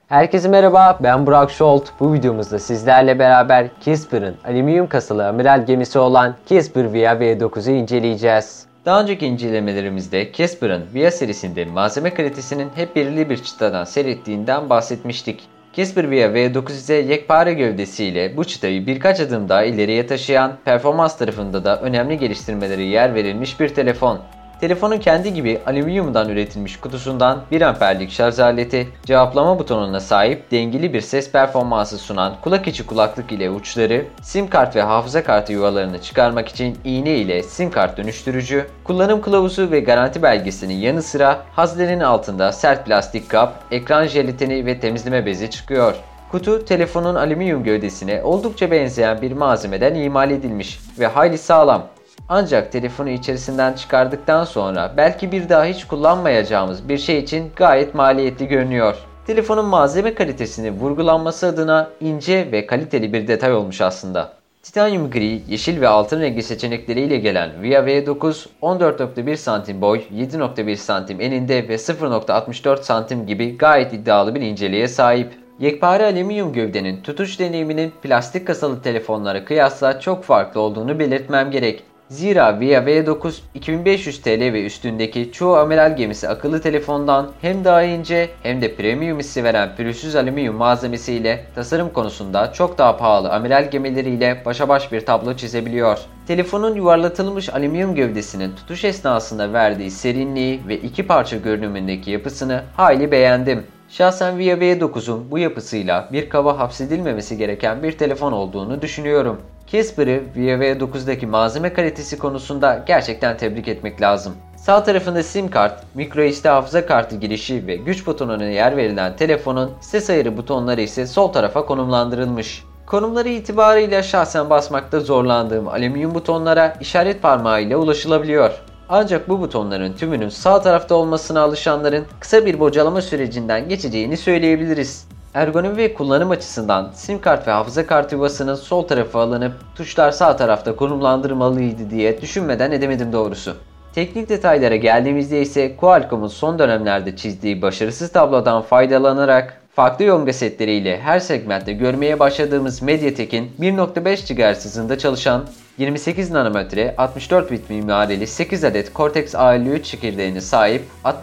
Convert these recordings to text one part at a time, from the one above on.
Herkese merhaba, ben Burak Şolt. Bu videomuzda sizlerle beraber Casper'ın alüminyum kasalı amiral gemisi olan Casper Via V9'u inceleyeceğiz. Daha önceki incelemelerimizde Casper'ın Via serisinde malzeme kalitesinin hep belirli bir çıtadan seyrettiğinden bahsetmiştik. Casper Via V9 ise yekpare gövdesiyle bu çıtayı birkaç adım daha ileriye taşıyan, performans tarafında da önemli geliştirmelere yer verilmiş bir telefon. Telefonun kendi gibi alüminyumdan üretilmiş kutusundan 1 amperlik şarj aleti, cevaplama butonuna sahip dengeli bir ses performansı sunan kulak içi kulaklık ile uçları, sim kart ve hafıza kartı yuvalarını çıkarmak için iğne ile sim kart dönüştürücü, kullanım kılavuzu ve garanti belgesinin yanı sıra haznenin altında sert plastik kap, ekran jelatini ve temizleme bezi çıkıyor. Kutu, telefonun alüminyum gövdesine oldukça benzeyen bir malzemeden imal edilmiş ve hayli sağlam. Ancak telefonu içerisinden çıkardıktan sonra belki bir daha hiç kullanmayacağımız bir şey için gayet maliyetli görünüyor. Telefonun malzeme kalitesini vurgulanması adına ince ve kaliteli bir detay olmuş aslında. Titanyum gri, yeşil ve altın rengi seçenekleriyle gelen Via V9 14.1 santim boy, 7.1 santim eninde ve 0.64 santim gibi gayet iddialı bir inceliğe sahip. Yekpare alüminyum gövdenin tutuş deneyiminin plastik kasalı telefonlara kıyasla çok farklı olduğunu belirtmem gerek. Zira Via V9 2500 TL ve üstündeki çoğu amiral gemisi akıllı telefondan hem daha ince hem de premium hissi veren pürüzsüz alüminyum malzemesiyle tasarım konusunda çok daha pahalı amiral gemileriyle başa baş bir tablo çizebiliyor. Telefonun yuvarlatılmış alüminyum gövdesinin tutuş esnasında verdiği serinliği ve iki parça görünümündeki yapısını hayli beğendim. Şahsen Via V9'un bu yapısıyla bir kaba hapsedilmemesi gereken bir telefon olduğunu düşünüyorum. Casper'ı Via V9'daki malzeme kalitesi konusunda gerçekten tebrik etmek lazım. Sağ tarafında sim kart, microSD hafıza kartı girişi ve güç butonuna yer verilen telefonun ses ayarı butonları ise sol tarafa konumlandırılmış. Konumları itibarıyla şahsen basmakta zorlandığım alüminyum butonlara işaret parmağı ile ulaşılabiliyor. Ancak bu butonların tümünün sağ tarafta olmasına alışanların kısa bir bocalama sürecinden geçeceğini söyleyebiliriz. Ergonomi ve kullanım açısından sim kart ve hafıza kartı yuvasının sol tarafı alınıp tuşlar sağ tarafta konumlandırılmalıydı diye düşünmeden edemedim doğrusu. Teknik detaylara geldiğimizde ise Qualcomm'un son dönemlerde çizdiği başarısız tablodan faydalanarak farklı yonga setleriyle her segmentte görmeye başladığımız MediaTek'in 1.5 GHz hızında çalışan 28 nanometre 64 bit mimarili 8 adet Cortex A53 çekirdeğine sahip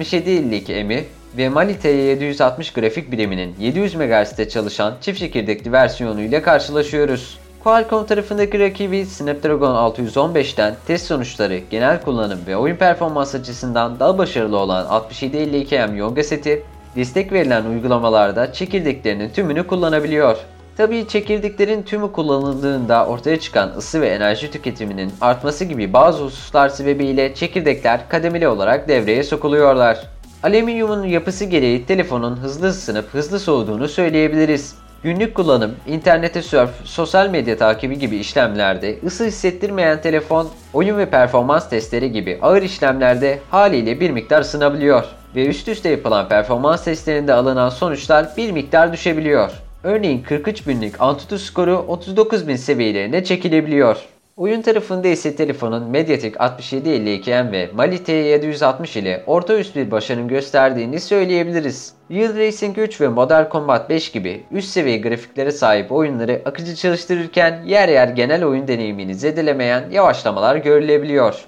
6752M'i ve Mali T760 grafik biriminin 700 MHz'de çalışan çift çekirdekli versiyonu ile karşılaşıyoruz. Qualcomm tarafındaki rakibi Snapdragon 615'ten test sonuçları, genel kullanım ve oyun performans açısından daha başarılı olan 6752M yonga seti, destek verilen uygulamalarda çekirdeklerinin tümünü kullanabiliyor. Tabii çekirdeklerin tümü kullanıldığında ortaya çıkan ısı ve enerji tüketiminin artması gibi bazı hususlar sebebiyle çekirdekler kademeli olarak devreye sokuluyorlar. Alüminyumun yapısı gereği telefonun hızlı ısınıp hızlı soğuduğunu söyleyebiliriz. Günlük kullanım, internete sörf, sosyal medya takibi gibi işlemlerde ısı hissettirmeyen telefon, oyun ve performans testleri gibi ağır işlemlerde haliyle bir miktar ısınabiliyor ve üst üste yapılan performans testlerinde alınan sonuçlar bir miktar düşebiliyor. Örneğin 43 binlik Antutu skoru 39.000 seviyelerine çekilebiliyor. Oyun tarafında ise telefonun MediaTek 6752M ve Mali T760 ile orta üst bir başarım gösterdiğini söyleyebiliriz. Real Racing 3 ve Modern Combat 5 gibi üst seviye grafiklere sahip oyunları akıcı çalıştırırken yer yer genel oyun deneyimini zedelemeyen yavaşlamalar görülebiliyor.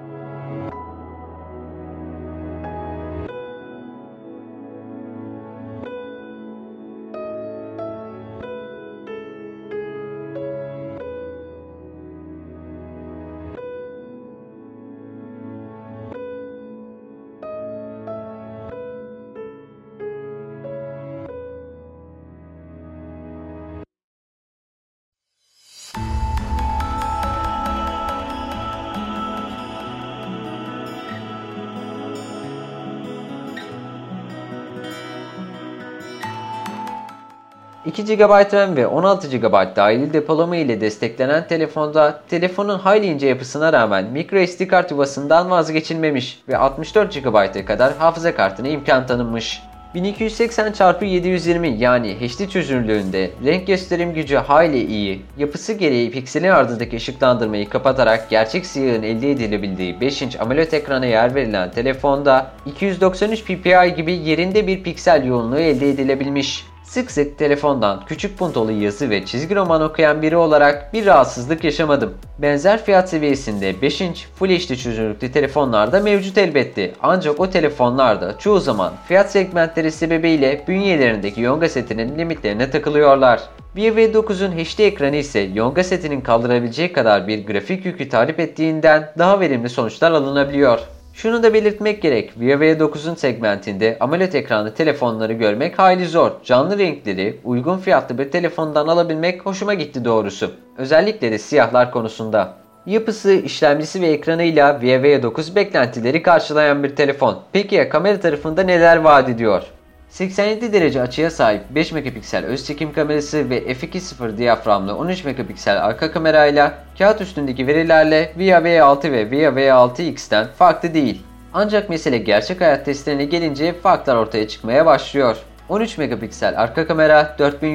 ...2 GB RAM ve 16 GB dahili depolama ile desteklenen telefonda telefonun hayli ince yapısına rağmen microSD kart yuvasından vazgeçilmemiş ve 64 GB'a kadar hafıza kartına imkan tanınmış. 1280x720 yani HD çözünürlüğünde renk gösterim gücü hayli iyi, yapısı gereği pikselin ardındaki ışıklandırmayı kapatarak gerçek siyahın elde edilebildiği 5 inç AMOLED ekrana yer verilen telefonda 293 ppi gibi yerinde bir piksel yoğunluğu elde edilebilmiş. Sık sık telefondan küçük puntolu yazı ve çizgi roman okuyan biri olarak bir rahatsızlık yaşamadım. Benzer fiyat seviyesinde 5 inç Full HD çözünürlüklü telefonlar da mevcut elbette. Ancak o telefonlarda çoğu zaman fiyat segmentleri sebebiyle bünyelerindeki Yonga setinin limitlerine takılıyorlar. Vivo V9'un HD ekranı ise Yonga setinin kaldırabileceği kadar bir grafik yükü talep ettiğinden daha verimli sonuçlar alınabiliyor. Şunu da belirtmek gerek, Vivo V9'un segmentinde AMOLED ekranlı telefonları görmek hayli zor. Canlı renkleri uygun fiyatlı bir telefondan alabilmek hoşuma gitti doğrusu. Özellikle de siyahlar konusunda. Yapısı, işlemcisi ve ekranıyla Vivo V9 beklentileri karşılayan bir telefon. Peki ya kamera tarafında neler vaat ediyor? 87 derece açıya sahip 5 megapiksel öz çekim kamerası ve f2.0 diyaframlı 13 megapiksel arka kamerayla kağıt üstündeki verilerle Vivo V6 ve Vivo V6X'ten farklı değil. Ancak mesele gerçek hayat testlerine gelince farklar ortaya çıkmaya başlıyor. 13 megapiksel arka kamera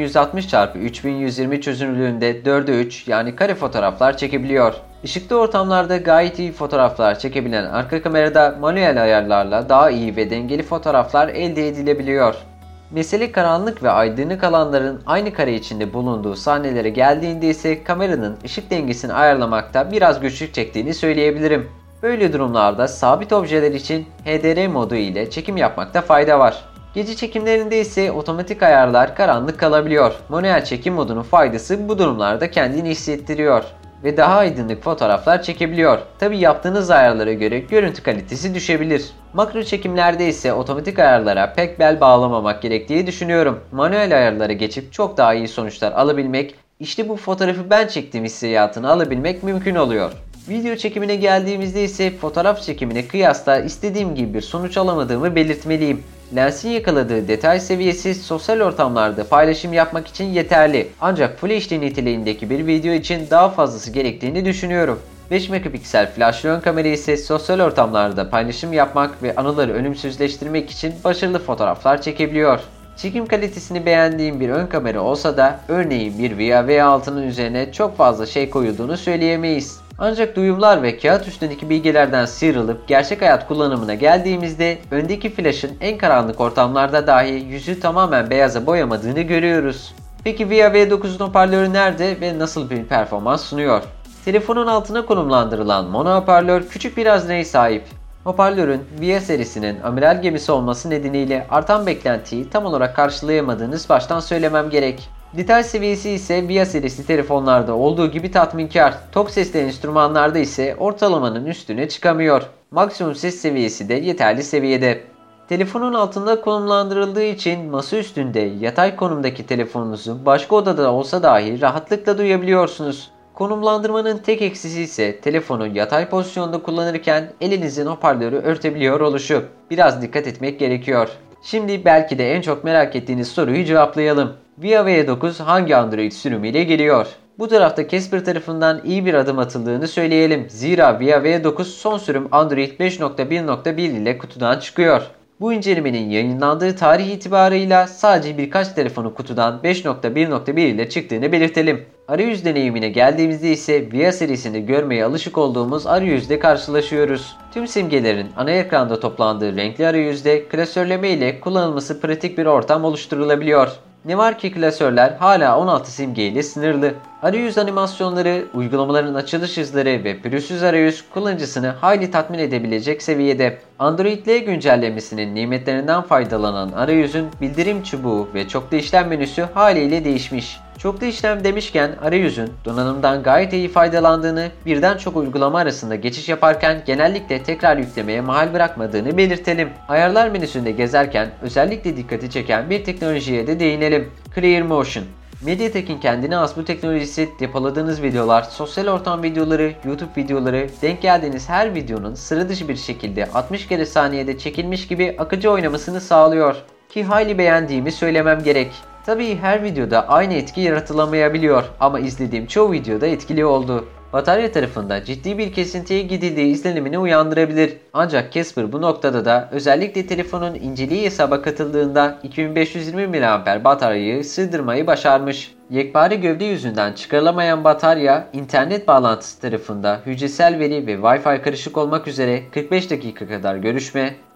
4160x3120 çözünürlüğünde 4'e 3 yani kare fotoğraflar çekebiliyor. Işıklı ortamlarda gayet iyi fotoğraflar çekebilen arka kamerada manuel ayarlarla daha iyi ve dengeli fotoğraflar elde edilebiliyor. Mesele karanlık ve aydınlık alanların aynı kare içinde bulunduğu sahnelere geldiğinde ise kameranın ışık dengesini ayarlamakta biraz güçlük çektiğini söyleyebilirim. Böyle durumlarda sabit objeler için HDR modu ile çekim yapmakta fayda var. Gece çekimlerinde ise otomatik ayarlar karanlık kalabiliyor. Manuel çekim modunun faydası bu durumlarda kendini hissettiriyor ve daha aydınlık fotoğraflar çekebiliyor. Tabi yaptığınız ayarlara göre görüntü kalitesi düşebilir. Makro çekimlerde ise otomatik ayarlara pek bel bağlamamak gerektiği düşünüyorum. Manuel ayarlara geçip çok daha iyi sonuçlar alabilmek, işte bu fotoğrafı ben çektiğim hissiyatını alabilmek mümkün oluyor. Video çekimine geldiğimizde ise fotoğraf çekimine kıyasla istediğim gibi bir sonuç alamadığımı belirtmeliyim. Lensin yakaladığı detay seviyesi sosyal ortamlarda paylaşım yapmak için yeterli. Ancak Full HD niteliğindeki bir video için daha fazlası gerektiğini düşünüyorum. 5 megapiksel flaşlı ön kamera ise sosyal ortamlarda paylaşım yapmak ve anıları ölümsüzleştirmek için başarılı fotoğraflar çekebiliyor. Çekim kalitesini beğendiğim bir ön kamera olsa da örneğin bir Vivo V6'nın üzerine çok fazla şey koyulduğunu söyleyemeyiz. Ancak duyumlar ve kağıt üstündeki bilgilerden sıyrılıp gerçek hayat kullanımına geldiğimizde öndeki flaşın en karanlık ortamlarda dahi yüzü tamamen beyaza boyamadığını görüyoruz. Peki Vivo V9'un hoparlörü nerede ve nasıl bir performans sunuyor? Telefonun altına konumlandırılan mono hoparlör küçük bir hazneye sahip. Hoparlörün Via serisinin amiral gemisi olması nedeniyle artan beklentiyi tam olarak karşılayamadığınız baştan söylemem gerek. Detay seviyesi ise Via serisi telefonlarda olduğu gibi tatminkar. Tok sesli enstrümanlarda ise ortalamanın üstüne çıkamıyor. Maksimum ses seviyesi de yeterli seviyede. Telefonun altında konumlandırıldığı için masa üstünde yatay konumdaki telefonunuzu başka odada olsa dahi rahatlıkla duyabiliyorsunuz. Konumlandırmanın tek eksisi ise telefonu yatay pozisyonda kullanırken elinizin hoparlörü örtebiliyor oluşu. Biraz dikkat etmek gerekiyor. Şimdi belki de en çok merak ettiğiniz soruyu cevaplayalım. Vivo V9 hangi Android sürümüyle geliyor? Bu tarafta Casper tarafından iyi bir adım atıldığını söyleyelim. Zira Vivo V9 son sürüm Android 5.1.1 ile kutudan çıkıyor. Bu incelemenin yayınlandığı tarih itibarıyla sadece birkaç telefonu kutudan 5.1.1 ile çıktığını belirtelim. Arayüz deneyimine geldiğimizde ise Via serisinde görmeye alışık olduğumuz arayüzle karşılaşıyoruz. Tüm simgelerin ana ekranda toplandığı renkli arayüzde klasörleme ile kullanılması pratik bir ortam oluşturulabiliyor. Ne var ki klasörler hala 16 simge ile sınırlı. Arayüz animasyonları, uygulamaların açılış hızları ve pürüzsüz arayüz kullanıcısını hayli tatmin edebilecek seviyede. Android L güncellemesinin nimetlerinden faydalanan arayüzün bildirim çubuğu ve çoklu işlem menüsü haliyle değişmiş. Çoklu işlem demişken arayüzün donanımdan gayet iyi faydalandığını, birden çok uygulama arasında geçiş yaparken genellikle tekrar yüklemeye mahal bırakmadığını belirtelim. Ayarlar menüsünde gezerken özellikle dikkati çeken bir teknolojiye de değinelim. Clear Motion. MediaTek'in kendine has bu teknolojisi depoladığınız videolar, sosyal ortam videoları, YouTube videoları, denk geldiğiniz her videonun sıra dışı bir şekilde 60 kere saniyede çekilmiş gibi akıcı oynamasını sağlıyor. Ki hayli beğendiğimi söylemem gerek. Tabii her videoda aynı etki yaratılamayabiliyor ama izlediğim çoğu videoda etkili oldu. Batarya tarafında ciddi bir kesintiye gidildiği izlenimini uyandırabilir. Ancak Casper bu noktada da özellikle telefonun inceliği hesaba katıldığında 2520 mAh bataryayı sığdırmayı başarmış. Yekpare gövde yüzünden çıkarılamayan batarya, internet bağlantısı tarafında hücresel veri ve Wi-Fi karışık olmak üzere 45 dakika kadar görüşme,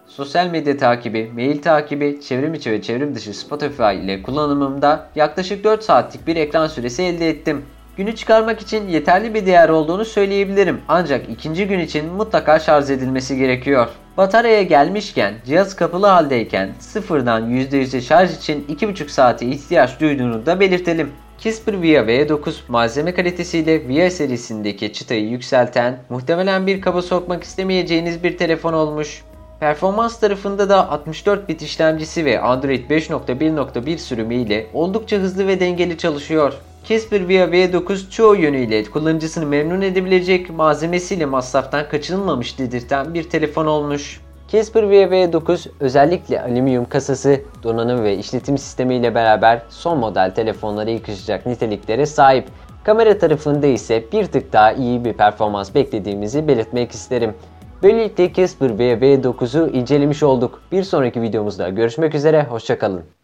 Sosyal medya takibi, mail takibi, çevrim içi ve çevrim dışı Spotify ile kullanımımda yaklaşık 4 saatlik bir ekran süresi elde ettim. Günü çıkarmak için yeterli bir değer olduğunu söyleyebilirim. Ancak ikinci gün için mutlaka şarj edilmesi gerekiyor. Bataryaya gelmişken, cihaz kapalı haldeyken sıfırdan %100'e şarj için 2,5 saate ihtiyaç duyduğunu da belirtelim. Casper Via V9 malzeme kalitesiyle Via serisindeki çıtayı yükselten, muhtemelen bir kaba sokmak istemeyeceğiniz bir telefon olmuş. Performans tarafında da 64 bit işlemcisi ve Android 5.1.1 sürümü ile oldukça hızlı ve dengeli çalışıyor. Casper Via V9 çoğu yönüyle kullanıcısını memnun edebilecek, malzemesiyle masraftan kaçınılmamış dedirten bir telefon olmuş. Casper Via V9 özellikle alüminyum kasası, donanım ve işletim sistemi ile beraber son model telefonlara yakışacak niteliklere sahip. Kamera tarafında ise bir tık daha iyi bir performans beklediğimizi belirtmek isterim. Böylelikle Casper Via V9'u incelemiş olduk. Bir sonraki videomuzda görüşmek üzere, hoşça kalın.